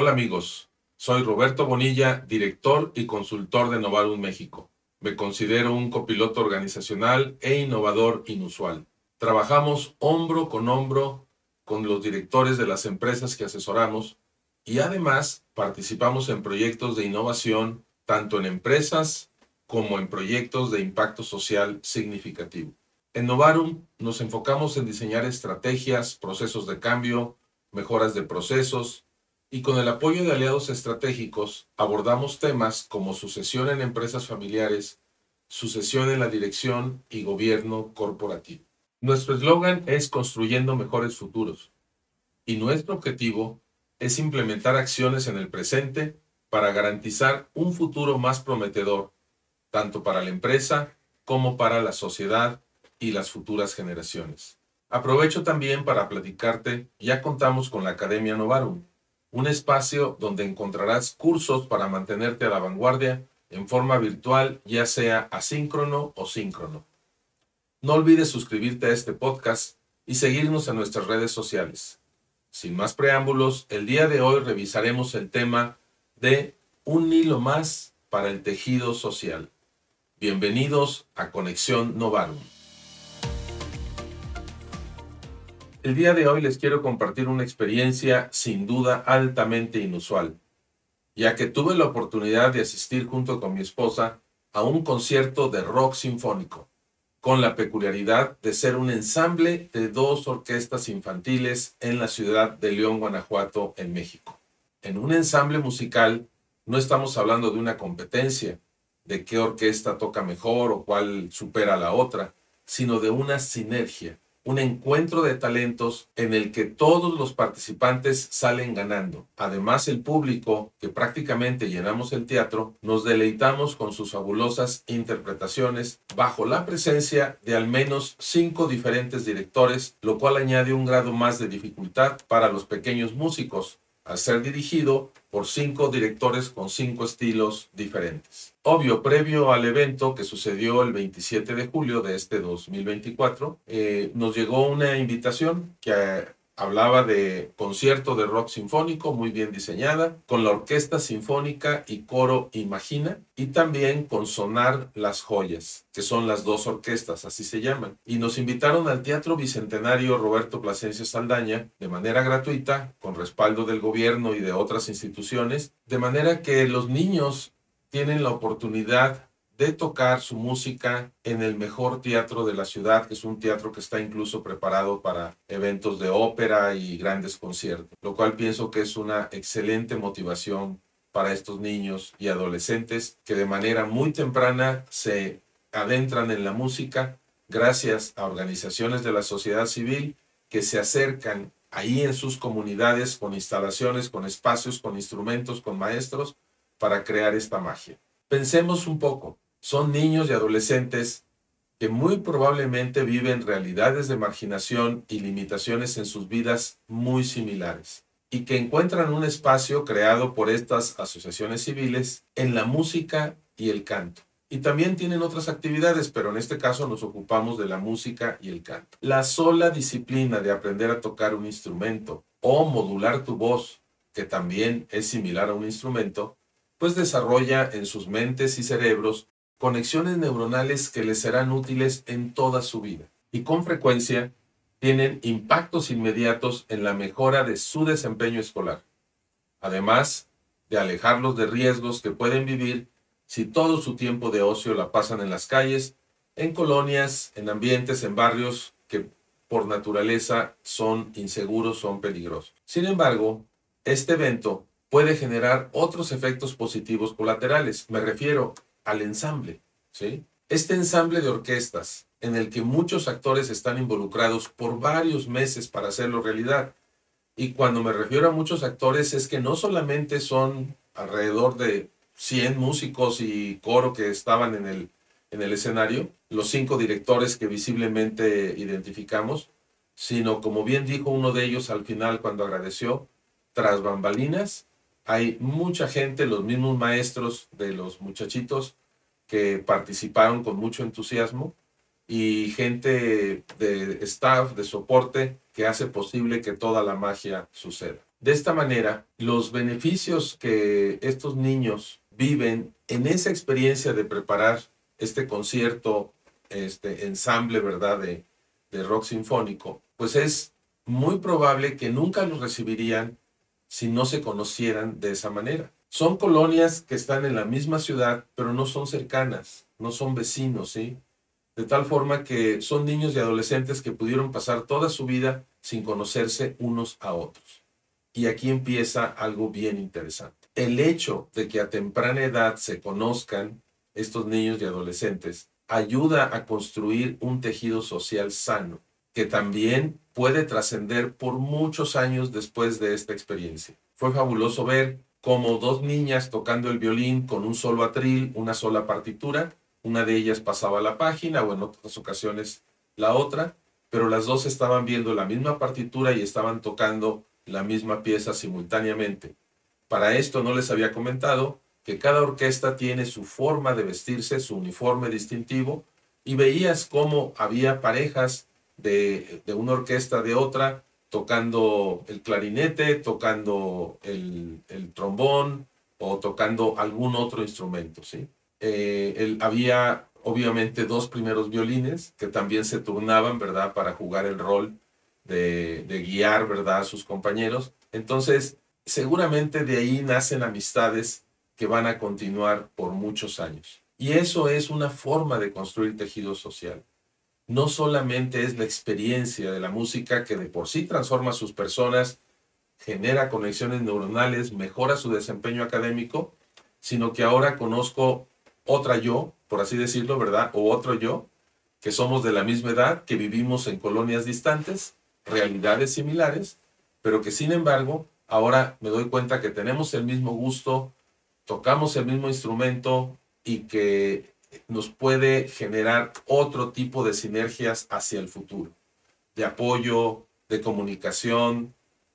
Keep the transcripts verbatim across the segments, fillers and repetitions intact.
Hola amigos, soy Roberto Bonilla, director y consultor de Novarum México. Me considero un copiloto organizacional e innovador inusual. Trabajamos hombro con hombro con los directores de las empresas que asesoramos y además participamos en proyectos de innovación tanto en empresas como en proyectos de impacto social significativo. En Novarum nos enfocamos en diseñar estrategias, procesos de cambio, mejoras de procesos, y con el apoyo de aliados estratégicos abordamos temas como sucesión en empresas familiares, sucesión en la dirección y gobierno corporativo. Nuestro eslogan es Construyendo Mejores Futuros y nuestro objetivo es implementar acciones en el presente para garantizar un futuro más prometedor, tanto para la empresa como para la sociedad y las futuras generaciones. Aprovecho también para platicarte, ya contamos con la Academia Novarum, un espacio donde encontrarás cursos para mantenerte a la vanguardia en forma virtual, ya sea asíncrono o síncrono. No olvides suscribirte a este podcast y seguirnos en nuestras redes sociales. Sin más preámbulos, el día de hoy revisaremos el tema de un hilo más para el tejido social. Bienvenidos a Conexión Novarum. El día de hoy les quiero compartir una experiencia sin duda altamente inusual, ya que tuve la oportunidad de asistir junto con mi esposa a un concierto de rock sinfónico, con la peculiaridad de ser un ensamble de dos orquestas infantiles en la ciudad de León, Guanajuato, en México. En un ensamble musical no estamos hablando de una competencia, de qué orquesta toca mejor o cuál supera a la otra, sino de una sinergia, un encuentro de talentos en el que todos los participantes salen ganando. Además, el público, que prácticamente llenamos el teatro, nos deleitamos con sus fabulosas interpretaciones bajo la presencia de al menos cinco diferentes directores, lo cual añade un grado más de dificultad para los pequeños músicos, al ser dirigido por cinco directores con cinco estilos diferentes. Obvio, previo al evento que sucedió el veintisiete de julio de este dos mil veinticuatro, eh, nos llegó una invitación que eh, hablaba de concierto de rock sinfónico muy bien diseñada, con la Orquesta Sinfónica y Coro Imagina, y también con Sonar Las Joyas, que son las dos orquestas, así se llaman. Y nos invitaron al Teatro Bicentenario Roberto Plasencia Saldaña de manera gratuita, con respaldo del gobierno y de otras instituciones, de manera que los niños tienen la oportunidad de tocar su música en el mejor teatro de la ciudad, que es un teatro que está incluso preparado para eventos de ópera y grandes conciertos, lo cual pienso que es una excelente motivación para estos niños y adolescentes que de manera muy temprana se adentran en la música gracias a organizaciones de la sociedad civil que se acercan ahí en sus comunidades con instalaciones, con espacios, con instrumentos, con maestros para crear esta magia. Pensemos un poco. Son niños y adolescentes que muy probablemente viven realidades de marginación y limitaciones en sus vidas muy similares y que encuentran un espacio creado por estas asociaciones civiles en la música y el canto. Y también tienen otras actividades, pero en este caso nos ocupamos de la música y el canto. La sola disciplina de aprender a tocar un instrumento o modular tu voz, que también es similar a un instrumento, pues desarrolla en sus mentes y cerebros conexiones neuronales que les serán útiles en toda su vida y con frecuencia tienen impactos inmediatos en la mejora de su desempeño escolar, además de alejarlos de riesgos que pueden vivir si todo su tiempo de ocio la pasan en las calles, en colonias, en ambientes, en barrios que por naturaleza son inseguros, son peligrosos. Sin embargo, este evento puede generar otros efectos positivos colaterales. Me refiero al ensamble, ¿sí? Este ensamble de orquestas, en el que muchos actores están involucrados por varios meses para hacerlo realidad. Y cuando me refiero a muchos actores, es que no solamente son alrededor de cien músicos y coro que estaban en el, en el escenario, los cinco directores que visiblemente identificamos, sino, como bien dijo uno de ellos al final cuando agradeció, tras bambalinas, hay mucha gente, los mismos maestros de los muchachitos que participaron con mucho entusiasmo, y gente de staff, de soporte, que hace posible que toda la magia suceda. De esta manera, los beneficios que estos niños viven en esa experiencia de preparar este concierto, este ensamble, ¿verdad?, de, de rock sinfónico, pues es muy probable que nunca los recibirían si no se conocieran de esa manera. Son colonias que están en la misma ciudad, pero no son cercanas, no son vecinos, ¿sí? De tal forma que son niños y adolescentes que pudieron pasar toda su vida sin conocerse unos a otros. Y aquí empieza algo bien interesante. El hecho de que a temprana edad se conozcan estos niños y adolescentes ayuda a construir un tejido social sano, que también puede trascender por muchos años después de esta experiencia. Fue fabuloso ver cómo dos niñas tocando el violín con un solo atril, una sola partitura, una de ellas pasaba la página o en otras ocasiones la otra, pero las dos estaban viendo la misma partitura y estaban tocando la misma pieza simultáneamente. Para esto no les había comentado que cada orquesta tiene su forma de vestirse, su uniforme distintivo, y veías cómo había parejas de, de una orquesta de otra, tocando el clarinete, tocando el, el trombón o tocando algún otro instrumento, ¿sí? Eh, el, había obviamente dos primeros violines que también se turnaban, ¿verdad?, para jugar el rol de, de guiar, ¿verdad?, a sus compañeros. Entonces, seguramente de ahí nacen amistades que van a continuar por muchos años. Y eso es una forma de construir tejido social. No solamente es la experiencia de la música que de por sí transforma a sus personas, genera conexiones neuronales, mejora su desempeño académico, sino que ahora conozco otra yo, por así decirlo, ¿verdad? O otro yo, que somos de la misma edad, que vivimos en colonias distantes, realidades similares, pero que sin embargo, ahora me doy cuenta que tenemos el mismo gusto, tocamos el mismo instrumento y que nos puede generar otro tipo de sinergias hacia el futuro, de apoyo, de comunicación,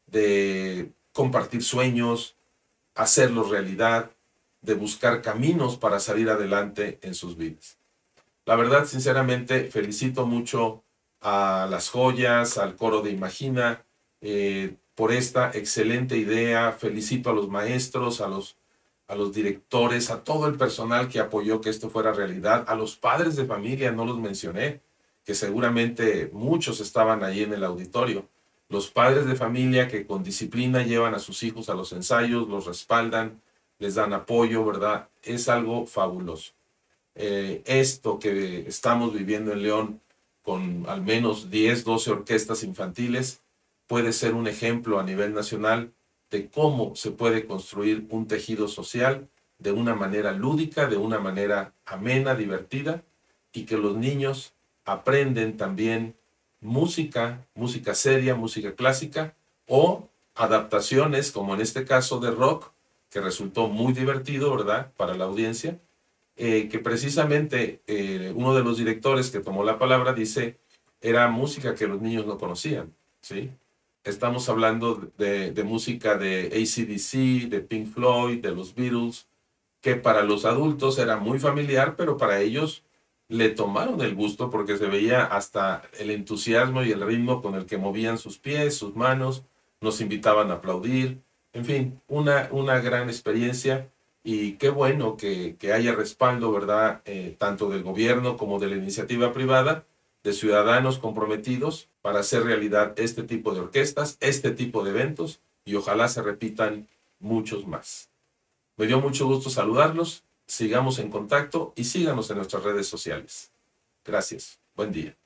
de compartir sueños, hacerlos realidad, de buscar caminos para salir adelante en sus vidas. La verdad, sinceramente, felicito mucho a Las Joyas, al coro de Imagina, eh, por esta excelente idea. Felicito a los maestros, a los, a los directores, a todo el personal que apoyó que esto fuera realidad, a los padres de familia, no los mencioné, que seguramente muchos estaban ahí en el auditorio. Los padres de familia que con disciplina llevan a sus hijos a los ensayos, los respaldan, les dan apoyo, ¿verdad? Es algo fabuloso. Eh, esto que estamos viviendo en León con al menos diez, doce orquestas infantiles puede ser un ejemplo a nivel nacional de cómo se puede construir un tejido social de una manera lúdica, de una manera amena, divertida, y que los niños aprenden también música, música seria, música clásica, o adaptaciones, como en este caso de rock, que resultó muy divertido, ¿verdad?, para la audiencia, eh, que precisamente eh, uno de los directores que tomó la palabra dice, era música que los niños no conocían, ¿sí? Estamos hablando de, de música de A C D C, de Pink Floyd, de los Beatles, que para los adultos era muy familiar, pero para ellos le tomaron el gusto porque se veía hasta el entusiasmo y el ritmo con el que movían sus pies, sus manos, nos invitaban a aplaudir, en fin, una, una gran experiencia, y qué bueno que, que haya respaldo, ¿verdad?, eh, tanto del gobierno como de la iniciativa privada, de ciudadanos comprometidos para hacer realidad este tipo de orquestas, este tipo de eventos, y ojalá se repitan muchos más. Me dio mucho gusto saludarlos, sigamos en contacto y síganos en nuestras redes sociales. Gracias, buen día.